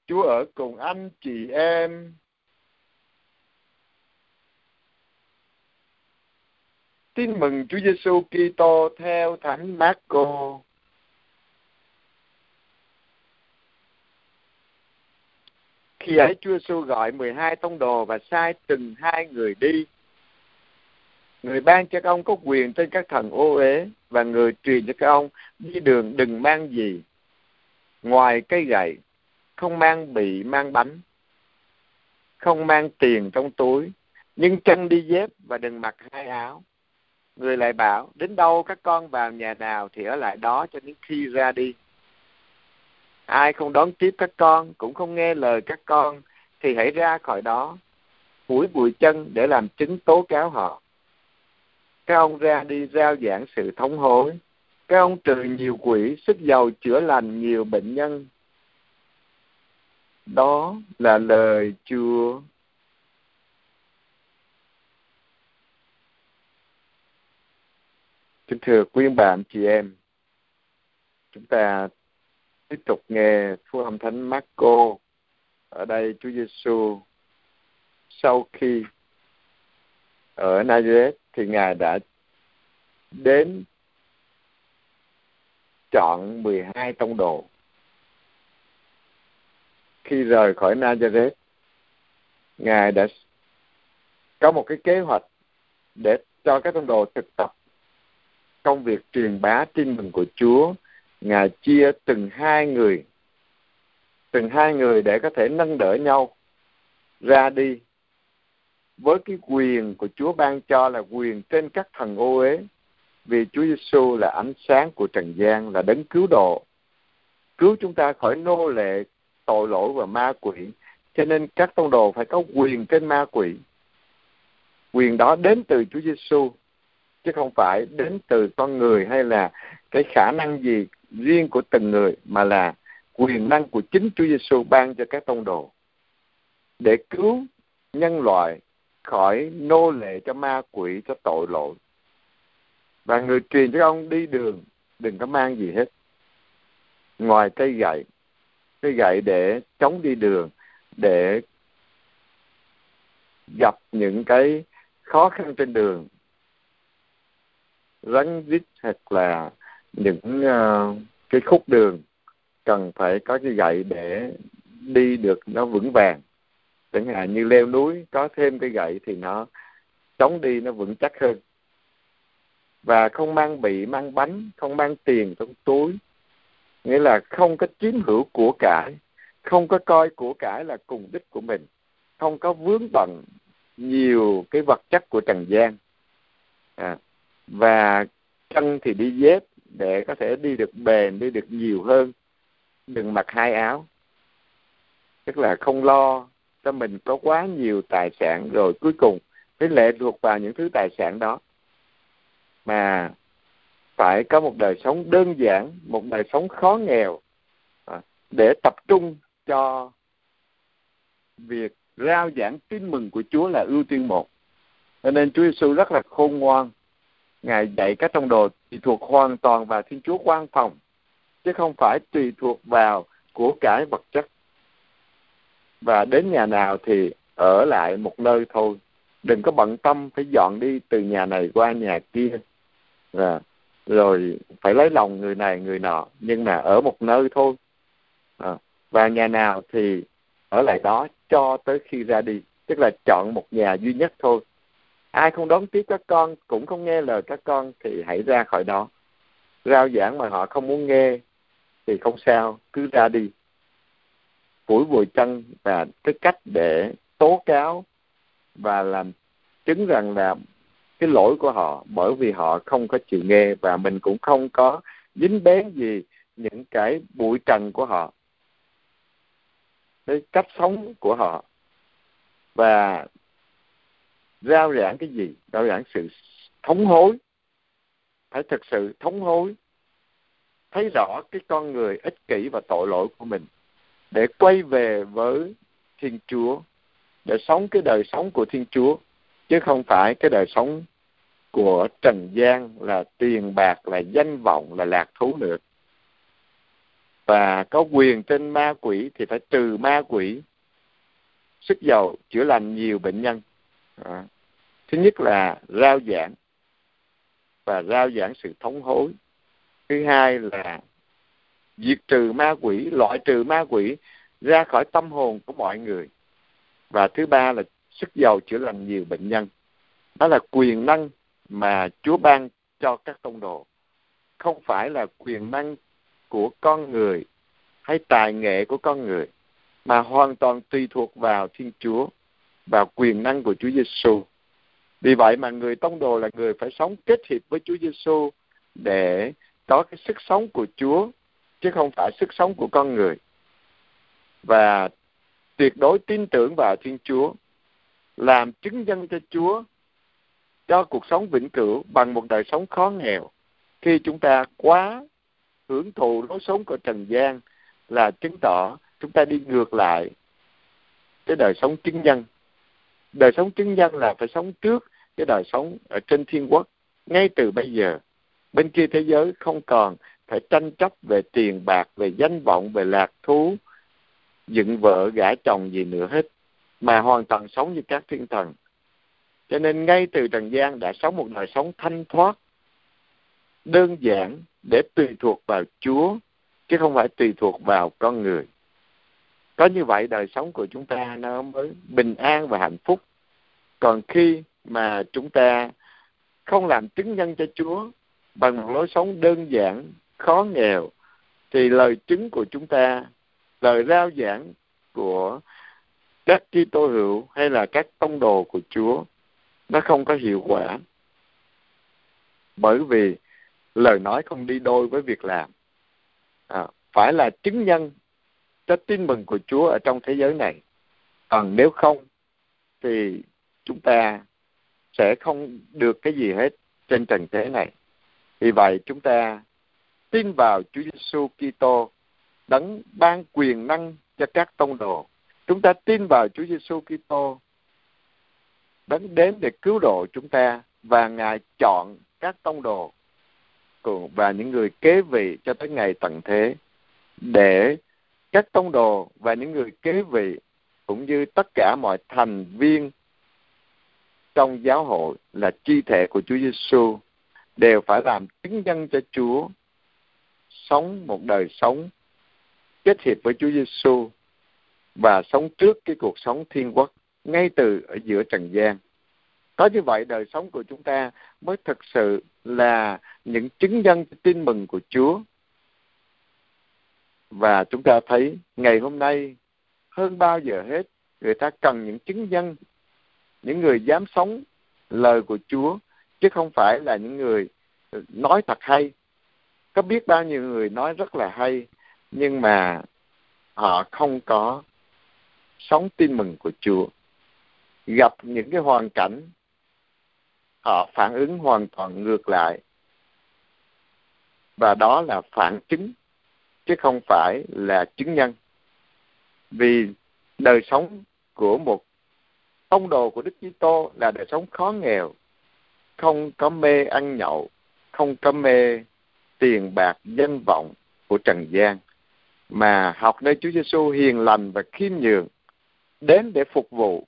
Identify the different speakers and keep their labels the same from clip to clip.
Speaker 1: Chúa ở cùng anh chị em. Tin mừng Chúa Giêsu Kitô theo Thánh Mác-cô. Khi ấy Chúa Giêsu gọi 12 tông đồ và sai từng 2 người đi. Người ban cho các ông có quyền trên các thần ô uế, và người truyền cho các ông đi đường đừng mang gì ngoài cây gậy, không mang bị mang bánh, không mang tiền trong túi, nhưng chân đi dép và đừng mặc 2 áo. Người lại bảo, đến đâu các con vào nhà nào thì ở lại đó cho đến khi ra đi. Ai không đón tiếp các con, cũng không nghe lời các con, thì hãy ra khỏi đó, phủi bụi chân để làm chứng tố cáo họ. Các ông ra đi rao giảng sự thống hối. Các ông trừ nhiều quỷ, sức dầu chữa lành nhiều bệnh nhân. Đó là lời Chúa. Kính thưa quý bạn chị em, chúng ta tiếp tục nghe phúc âm Thánh Mác-cô. Ở đây Chúa Giêsu sau khi ở Nazareth thì Ngài đã đến chọn 12 tông đồ. Khi rời khỏi Nazareth, Ngài đã có một cái kế hoạch để cho các tông đồ thực tập công việc truyền bá tin mừng của Chúa. Ngài chia từng hai người để có thể nâng đỡ nhau ra đi với cái quyền của Chúa ban cho là quyền trên các thần ô uế. Vì Chúa Giêsu là ánh sáng của trần gian, là đấng cứu độ, cứu chúng ta khỏi nô lệ tội lỗi và ma quỷ. Cho nên các tông đồ phải có quyền trên ma quỷ. Quyền đó đến từ Chúa Giêsu, chứ không phải đến từ con người hay là cái khả năng gì riêng của từng người, mà là quyền năng của chính Chúa Giêsu ban cho các tông đồ để cứu nhân loại khỏi nô lệ cho ma quỷ, cho tội lỗi. Và người truyền cho ông đi đường đừng có mang gì hết ngoài cây gậy để chống đi đường, để gặp những cái khó khăn trên đường, rắn rít hoặc là những cái khúc đường cần phải có cái gậy để đi được nó vững vàng. Chẳng hạn như leo núi có thêm cái gậy thì nó chống đi nó vững chắc hơn. Và không mang bị mang bánh, không mang tiền trong túi, nghĩa là không có chiếm hữu của cải, không có coi của cải là cùng đích của mình, không có vướng bận nhiều cái vật chất của trần gian. Và chân thì đi dép để có thể đi được bền, đi được nhiều hơn. Đừng mặc 2 áo, tức là không lo cho mình có quá nhiều tài sản rồi cuối cùng phải lệ thuộc vào những thứ tài sản đó, mà phải có một đời sống đơn giản, một đời sống khó nghèo để tập trung cho việc rao giảng tin mừng của Chúa là ưu tiên một. Cho nên Chúa Giêsu rất là khôn ngoan. Ngài dạy các tông đồ tùy thuộc hoàn toàn vào Thiên Chúa quan phòng, chứ không phải tùy thuộc vào của cải vật chất. Và đến nhà nào thì ở lại một nơi thôi, đừng có bận tâm phải dọn đi từ nhà này qua nhà kia, rồi phải lấy lòng người này người nọ, nhưng mà ở một nơi thôi. Và nhà nào thì ở lại đó cho tới khi ra đi, tức là chọn một nhà duy nhất thôi. Ai không đón tiếp các con, cũng không nghe lời các con thì hãy ra khỏi đó. Rao giảng mà họ không muốn nghe thì không sao, cứ ra đi. Phủi bụi chân và cái cách để tố cáo và làm chứng rằng là cái lỗi của họ, bởi vì họ không có chịu nghe, và mình cũng không có dính bén gì những cái bụi trần của họ, cái cách sống của họ. Và rao giảng cái gì? Rao giảng sự thống hối. Phải thực sự thống hối, thấy rõ cái con người ích kỷ và tội lỗi của mình, để quay về với Thiên Chúa, để sống cái đời sống của Thiên Chúa, chứ không phải cái đời sống của trần gian, là tiền bạc, là danh vọng, là lạc thú nữa. và có quyền trên ma quỷ thì phải trừ ma quỷ, sức dầu chữa lành nhiều bệnh nhân. Thứ nhất là rao giảng và rao giảng sự thống hối. Thứ hai là diệt trừ ma quỷ, loại trừ ma quỷ ra khỏi tâm hồn của mọi người. Và thứ ba là sức dầu chữa lành nhiều bệnh nhân. Đó là quyền năng mà Chúa ban cho các tông đồ, không phải là quyền năng của con người hay tài nghệ của con người, mà hoàn toàn tùy thuộc vào Thiên Chúa, vào quyền năng của Chúa Giêsu. Vì vậy mà người tông đồ là người phải sống kết hiệp với Chúa Giêsu để có cái sức sống của Chúa, chứ không phải sức sống của con người. Và tuyệt đối tin tưởng vào Thiên Chúa, làm chứng nhân cho Chúa, cho cuộc sống vĩnh cửu bằng một đời sống khó nghèo. Khi chúng ta quá hưởng thụ lối sống của trần gian là chứng tỏ chúng ta đi ngược lại cái đời sống chứng nhân. Đời sống chứng nhân là phải sống trước cái đời sống ở trên thiên quốc ngay từ bây giờ. Bên kia thế giới không còn phải tranh chấp về tiền bạc, về danh vọng, về lạc thú, dựng vợ gả chồng gì nữa hết, mà hoàn toàn sống như các thiên thần. Cho nên ngay từ trần gian đã sống một đời sống thanh thoát, đơn giản, để tùy thuộc vào Chúa, chứ không phải tùy thuộc vào con người. Có như vậy đời sống của chúng ta nó mới bình an và hạnh phúc. Còn khi mà chúng ta không làm chứng nhân cho Chúa bằng một lối sống đơn giản, khó nghèo, thì lời chứng của chúng ta, lời rao giảng của các Kitô hữu hay là các tông đồ của Chúa, nó không có hiệu quả. Bởi vì lời nói không đi đôi với việc làm. Phải là chứng nhân cho tin mừng của Chúa ở trong thế giới này. Còn nếu không thì chúng ta sẽ không được cái gì hết trên trần thế này. Vì vậy chúng ta tin vào Chúa Giêsu Kitô, đấng ban quyền năng cho các tông đồ. Chúng ta tin vào Chúa Giêsu Kitô, đấng đến để cứu độ chúng ta, và Ngài chọn các tông đồ và những người kế vị cho tới ngày tận thế, để các tông đồ và những người kế vị cũng như tất cả mọi thành viên trong giáo hội là chi thể của Chúa Giêsu đều phải làm chứng nhân cho Chúa, sống một đời sống kết hiệp với Chúa Giêsu và sống trước cái cuộc sống thiên quốc ngay từ ở giữa trần gian. Có như vậy đời sống của chúng ta mới thực sự là những chứng nhân tin mừng của Chúa. Và chúng ta thấy ngày hôm nay hơn bao giờ hết, người ta cần những chứng nhân, những người dám sống lời của Chúa, chứ không phải là những người nói thật hay. Có biết bao nhiêu người nói rất là hay, nhưng mà họ không có sống tin mừng của Chúa. Gặp những cái hoàn cảnh, họ phản ứng hoàn toàn ngược lại. Và đó là phản chứng, chứ không phải là chứng nhân. Vì đời sống của một tông đồ của Đức Kitô là đời sống khó nghèo, không có mê ăn nhậu, không có mê tiền bạc, danh vọng của trần gian, mà học nơi Chúa Giêsu hiền lành và khiêm nhường, đến để phục vụ.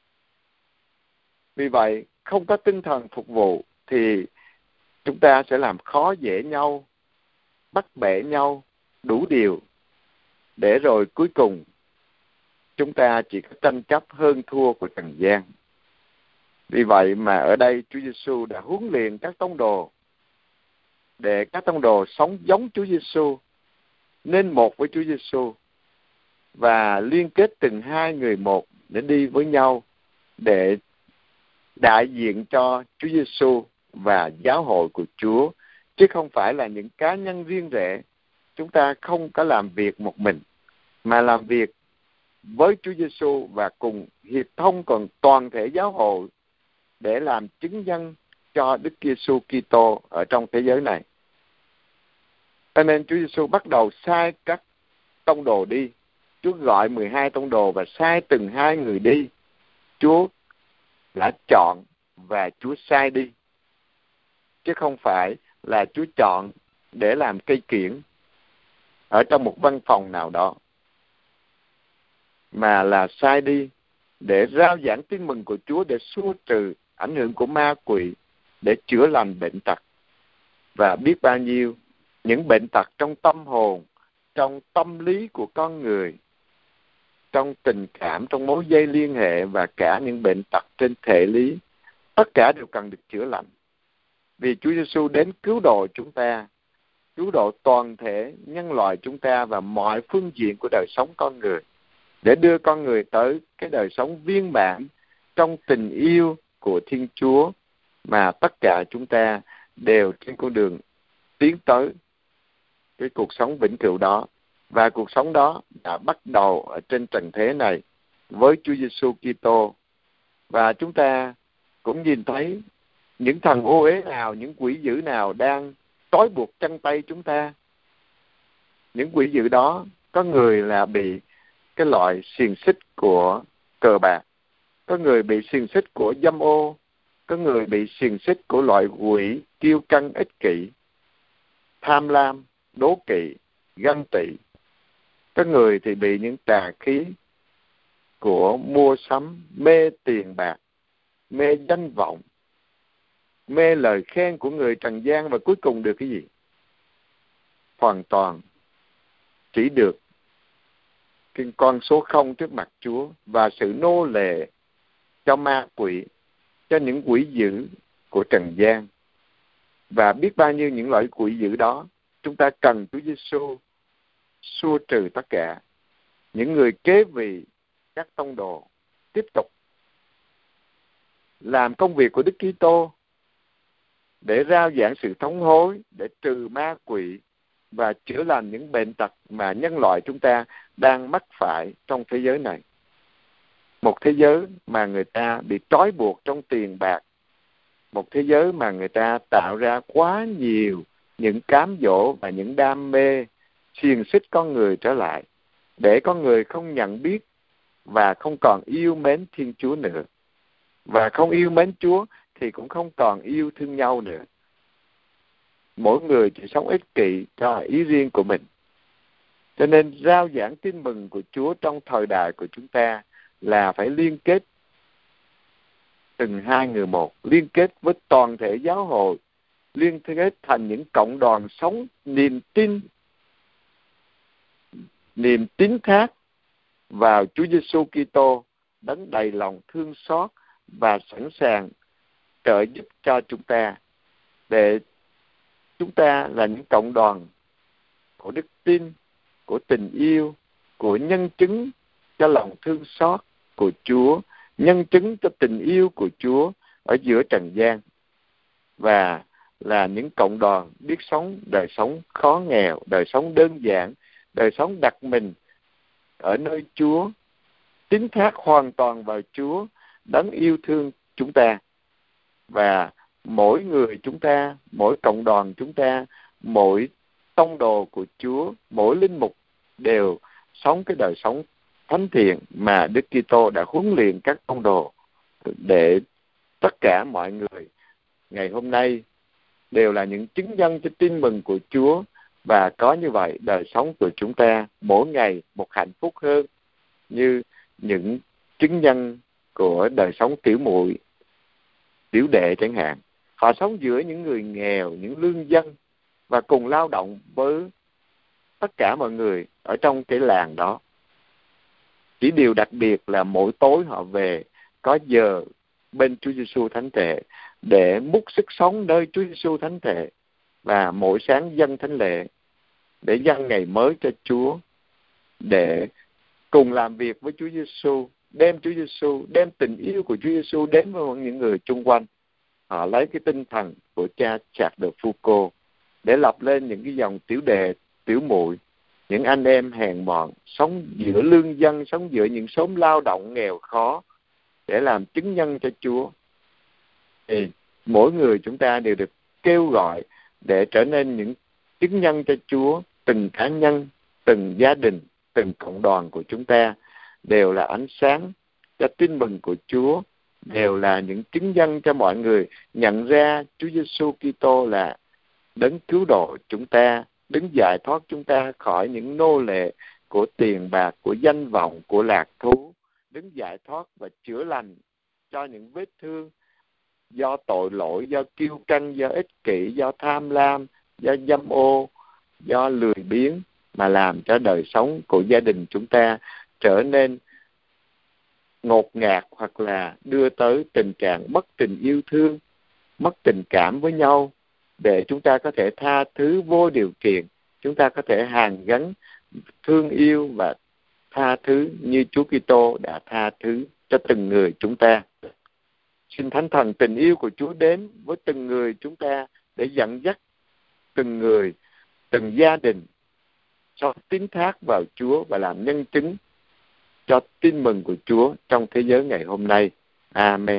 Speaker 1: Vì vậy, không có tinh thần phục vụ thì chúng ta sẽ làm khó dễ nhau, bắt bẻ nhau đủ điều, để rồi cuối cùng chúng ta chỉ có tranh chấp hơn thua của trần gian. Vì vậy mà ở đây Chúa Giêsu đã huấn luyện các tông đồ để các tông đồ sống giống Chúa Giêsu, nên một với Chúa Giêsu, và liên kết từng hai người một để đi với nhau, để đại diện cho Chúa Giêsu và giáo hội của Chúa, chứ không phải là những cá nhân riêng rẽ. Chúng ta không có làm việc một mình, mà làm việc với Chúa Giêsu và cùng hiệp thông còn toàn thể giáo hội để làm chứng nhân cho Đức Giêsu Kitô ở trong thế giới này. Cho nên Chúa Giêsu bắt đầu sai các tông đồ đi. Chúa gọi 12 tông đồ và sai từng hai người đi. Chúa đã chọn và Chúa sai đi, chứ không phải là Chúa chọn để làm cây kiển. ở trong một văn phòng nào đó, mà là sai đi để rao giảng tin mừng của Chúa, để xua trừ ảnh hưởng của ma quỷ, để chữa lành bệnh tật. Và biết bao nhiêu những bệnh tật trong tâm hồn, trong tâm lý của con người, trong tình cảm, trong mối dây liên hệ, và cả những bệnh tật trên thể lý, tất cả đều cần được chữa lành. Vì Chúa Giêsu đến cứu độ chúng ta, cứu độ toàn thể nhân loại chúng ta và mọi phương diện của đời sống con người, để đưa con người tới cái đời sống viên mãn trong tình yêu của Thiên Chúa, mà tất cả chúng ta đều trên con đường tiến tới cái cuộc sống vĩnh cửu đó. Và cuộc sống đó đã bắt đầu ở trên trần thế này với Chúa Giêsu Kitô. Và chúng ta cũng nhìn thấy những thần ô uế nào, những quỷ dữ nào đang trói buộc chân tay chúng ta. Những quỷ dữ đó có người là bị cái loại xiềng xích của cờ bạc, có người bị xiềng xích của dâm ô, có người bị xiềng xích của loại quỷ kiêu căng, ích kỷ, tham lam, đố kỵ, ganh tị. Có người thì bị những tà khí của mua sắm, mê tiền bạc, mê danh vọng, mê lời khen của người trần gian, và cuối cùng được cái gì? Hoàn toàn chỉ được cái con số 0 trước mặt Chúa, và sự nô lệ cho ma quỷ, cho những quỷ dữ của trần gian. Và biết bao nhiêu những loại quỷ dữ đó, chúng ta cần Chúa Giêsu xua trừ tất cả. Những người kế vị các tông đồ tiếp tục làm công việc của Đức Kitô để rao giảng sự thống hối, để trừ ma quỷ và chữa lành những bệnh tật mà nhân loại chúng ta đang mắc phải trong thế giới này. Một thế giới mà người ta bị trói buộc trong tiền bạc, một thế giới mà người ta tạo ra quá nhiều những cám dỗ và những đam mê xiềng xích con người trở lại, để con người không nhận biết và không còn yêu mến Thiên Chúa nữa. Và không yêu mến Chúa thì cũng không còn yêu thương nhau nữa. Mỗi người chỉ sống ích kỷ cho ý riêng của mình. Cho nên rao giảng tin mừng của Chúa trong thời đại của chúng ta là phải liên kết từng hai người một, liên kết với toàn thể giáo hội, liên kết thành những cộng đoàn sống niềm tín thác vào Chúa Giêsu Kitô, đấng đầy lòng thương xót và sẵn sàng trợ giúp cho chúng ta, để chúng ta là những cộng đoàn của đức tin, của tình yêu, của nhân chứng cho lòng thương xót của Chúa, nhân chứng cho tình yêu của Chúa ở giữa trần gian, và là những cộng đoàn biết sống đời sống khó nghèo, đời sống đơn giản, đời sống đặt mình ở nơi Chúa, tín thác hoàn toàn vào Chúa, đấng yêu thương chúng ta. Và mỗi người chúng ta, mỗi cộng đoàn chúng ta, mỗi tông đồ của Chúa, mỗi linh mục đều sống cái đời sống thánh thiện mà Đức Kitô đã huấn luyện các tông đồ, để tất cả mọi người ngày hôm nay đều là những chứng nhân cho tin mừng của Chúa. Và có như vậy, đời sống của chúng ta mỗi ngày một hạnh phúc hơn, như những chứng nhân của đời sống tiểu muội, tiểu đệ chẳng hạn. Họ sống giữa những người nghèo, những lương dân, và cùng lao động với tất cả mọi người ở trong cái làng đó. Chỉ điều đặc biệt là mỗi tối họ về có giờ bên Chúa Giêsu thánh thể để múc sức sống nơi Chúa Giêsu thánh thể, và mỗi sáng dâng thánh lễ để dâng ngày mới cho Chúa, để cùng làm việc với Chúa Giêsu, đem Chúa Giêsu, đem tình yêu của Chúa Giêsu đến với những người chung quanh. Họ lấy cái tinh thần của cha Charles de Foucault để lập lên những cái dòng tiểu đệ, tiểu muội, những anh em hèn mọn, sống giữa lương dân, sống giữa những xóm lao động nghèo khó, để làm chứng nhân cho Chúa. Thì mỗi người chúng ta đều được kêu gọi để trở nên những chứng nhân cho Chúa. Từng cá nhân, từng gia đình, từng cộng đoàn của chúng ta đều là ánh sáng cho tin mừng của Chúa, đều là những chứng nhân cho mọi người nhận ra Chúa Giêsu Kitô là đấng cứu độ chúng ta, đứng giải thoát chúng ta khỏi những nô lệ của tiền bạc, của danh vọng, của lạc thú, đứng giải thoát và chữa lành cho những vết thương do tội lỗi, do kiêu căng, do ích kỷ, do tham lam, do dâm ô, do lười biếng mà làm cho đời sống của gia đình chúng ta trở nên ngột ngạt, hoặc là đưa tới tình trạng mất tình yêu thương, mất tình cảm với nhau, để chúng ta có thể tha thứ vô điều kiện, chúng ta có thể hàn gắn thương yêu và tha thứ như Chúa Kitô đã tha thứ cho từng người chúng ta. Xin Thánh Thần tình yêu của Chúa đến với từng người chúng ta để dẫn dắt từng người, từng gia đình cho tín thác vào Chúa và làm nhân chứng cho tin mừng của Chúa trong thế giới ngày hôm nay. Amen.